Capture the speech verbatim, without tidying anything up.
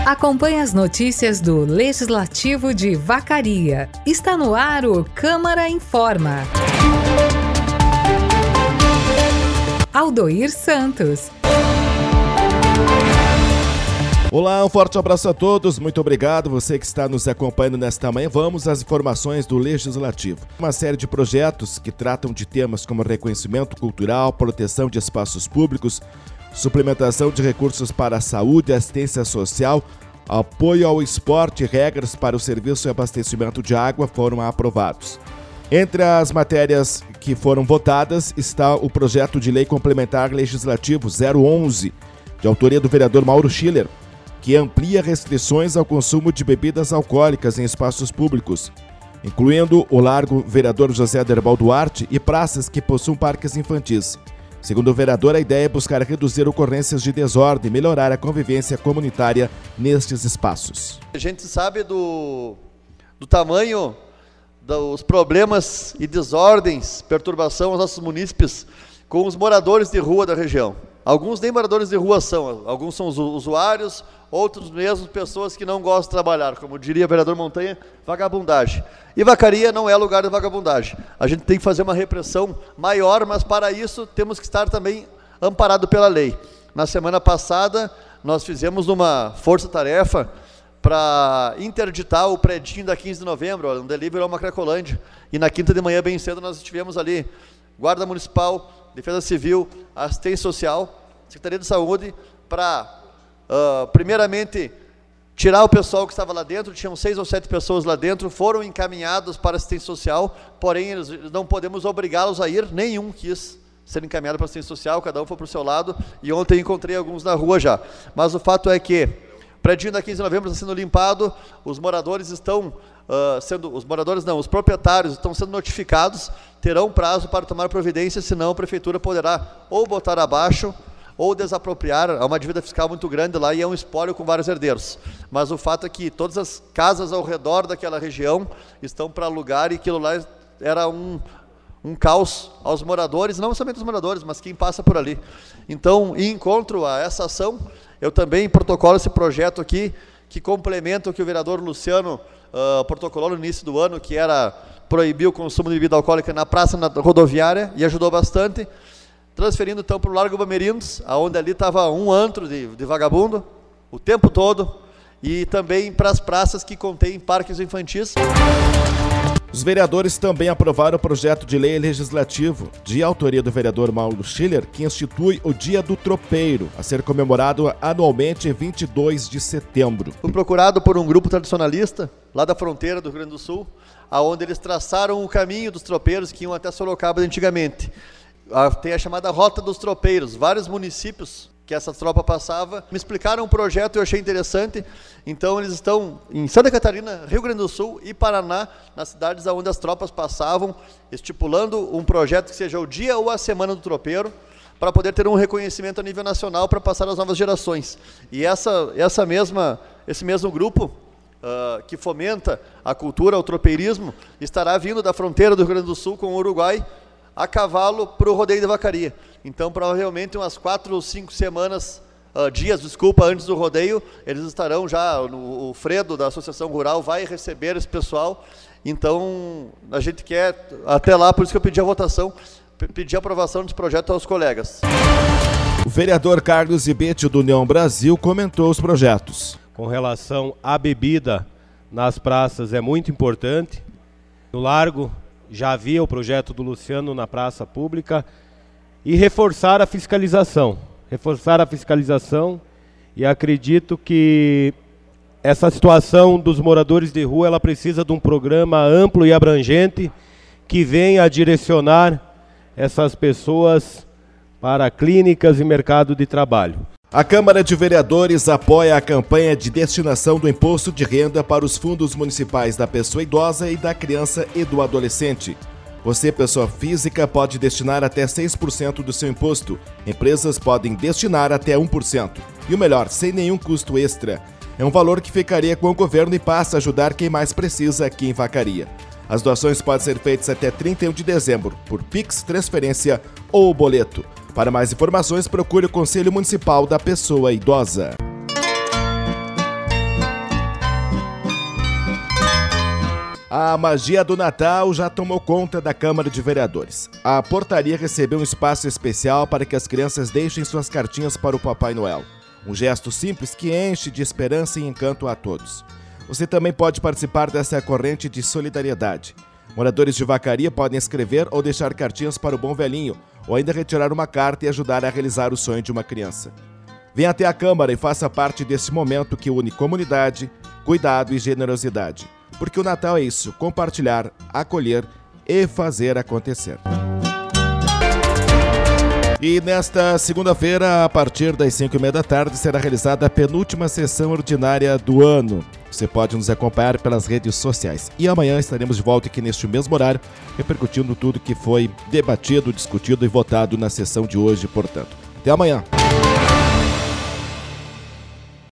Acompanhe as notícias do Legislativo de Vacaria. Está no ar o Câmara Informa. Aldoir Santos. Olá, um forte abraço a todos, muito obrigado você que está nos acompanhando nesta manhã. Vamos às informações do Legislativo. Uma série de projetos que tratam de temas como reconhecimento cultural, proteção de espaços públicos, suplementação de recursos para a saúde, assistência social, apoio ao esporte e regras para o serviço e abastecimento de água foram aprovados. Entre as matérias que foram votadas está o projeto de lei complementar legislativo zero onze, de autoria do vereador Mauro Schiller, que amplia restrições ao consumo de bebidas alcoólicas em espaços públicos, incluindo o Largo Vereador José Derbal Duarte e praças que possuem parques infantis. Segundo o vereador, a ideia é buscar reduzir ocorrências de desordem e melhorar a convivência comunitária nestes espaços. A gente sabe do, do tamanho dos problemas e desordens, perturbação aos nossos munícipes com os moradores de rua da região. Alguns nem moradores de rua são, alguns são usuários, outros mesmo pessoas que não gostam de trabalhar, como diria o vereador Montanha, vagabundagem. E Vacaria não é lugar de vagabundagem. A gente tem que fazer uma repressão maior, mas para isso temos que estar também amparado pela lei. Na semana passada, nós fizemos uma força-tarefa para interditar o predinho da quinze de novembro, um delivery a uma Cracolândia. E na quinta de manhã, bem cedo, nós estivemos ali, Guarda Municipal, Defesa Civil, Assistência Social, Secretaria de Saúde, para, uh, primeiramente, tirar o pessoal que estava lá dentro. Tinham seis ou sete pessoas lá dentro, foram encaminhados para assistência social, porém, eles não podemos obrigá-los a ir, nenhum quis ser encaminhado para assistência social, cada um foi para o seu lado, e ontem encontrei alguns na rua já. Mas o fato é que o predinho da quinze de novembro está sendo limpado, os moradores estão uh, sendo, os moradores não, os proprietários estão sendo notificados, terão prazo para tomar providência, senão a prefeitura poderá ou botar abaixo ou desapropriar. Há uma dívida fiscal muito grande lá e é um espólio com vários herdeiros. Mas o fato é que todas as casas ao redor daquela região estão para alugar e aquilo lá era um, um caos aos moradores, não somente os moradores, mas quem passa por ali. Então, em encontro a essa ação, eu também protocolo esse projeto aqui, que complementa o que o vereador Luciano uh, protocolou no início do ano, que era proibir o consumo de bebida alcoólica na praça na rodoviária, e ajudou bastante, transferindo então para o Largo Bamerindos, onde ali estava um antro de, de vagabundo, o tempo todo, e também para as praças que contêm parques infantis. Os vereadores também aprovaram o projeto de lei legislativo, de autoria do vereador Mauro Schiller, que institui o Dia do Tropeiro, a ser comemorado anualmente em vinte e dois de setembro. Fui procurado por um grupo tradicionalista, lá da fronteira do Rio Grande do Sul, onde eles traçaram o caminho dos tropeiros que iam até Sorocaba antigamente. Tem a chamada Rota dos Tropeiros, vários municípios que essa tropa passava, me explicaram um projeto e eu achei interessante. Então eles estão em Santa Catarina, Rio Grande do Sul e Paraná, nas cidades onde as tropas passavam, estipulando um projeto que seja o dia ou a semana do tropeiro, para poder ter um reconhecimento a nível nacional para passar às novas gerações. E essa, essa mesma, esse mesmo grupo uh, que fomenta a cultura, o tropeirismo, estará vindo da fronteira do Rio Grande do Sul com o Uruguai, a cavalo para o rodeio de Vacaria. Então, provavelmente, umas quatro ou cinco semanas, uh, dias, desculpa, antes do rodeio, eles estarão já, no, o Fredo da Associação Rural vai receber esse pessoal. Então, a gente quer, até lá, por isso que eu pedi a votação, pedi a aprovação desse projeto aos colegas. O vereador Carlos Ibete, do União Brasil, comentou os projetos. Com relação à bebida nas praças, é muito importante. No Largo, já havia o projeto do Luciano na praça pública, e reforçar a fiscalização, reforçar a fiscalização, e acredito que essa situação dos moradores de rua, ela precisa de um programa amplo e abrangente, que venha a direcionar essas pessoas para clínicas e mercado de trabalho. A Câmara de Vereadores apoia a campanha de destinação do imposto de renda para os fundos municipais da pessoa idosa e da criança e do adolescente. Você, pessoa física, pode destinar até seis por cento do seu imposto. Empresas podem destinar até um por cento. E o melhor, sem nenhum custo extra. É um valor que ficaria com o governo e passa a ajudar quem mais precisa aqui em Vacaria. As doações podem ser feitas até trinta e um de dezembro, por Pix, transferência ou boleto. Para mais informações, procure o Conselho Municipal da Pessoa Idosa. A magia do Natal já tomou conta da Câmara de Vereadores. A portaria recebeu um espaço especial para que as crianças deixem suas cartinhas para o Papai Noel. Um gesto simples que enche de esperança e encanto a todos. Você também pode participar dessa corrente de solidariedade. Moradores de Vacaria podem escrever ou deixar cartinhas para o Bom Velhinho, ou ainda retirar uma carta e ajudar a realizar o sonho de uma criança. Venha até a Câmara e faça parte desse momento que une comunidade, cuidado e generosidade. Porque o Natal é isso, compartilhar, acolher e fazer acontecer. E nesta segunda-feira, a partir das cinco e meia da tarde, será realizada a penúltima sessão ordinária do ano. Você pode nos acompanhar pelas redes sociais. E amanhã estaremos de volta aqui neste mesmo horário, repercutindo tudo que foi debatido, discutido e votado na sessão de hoje, portanto. Até amanhã!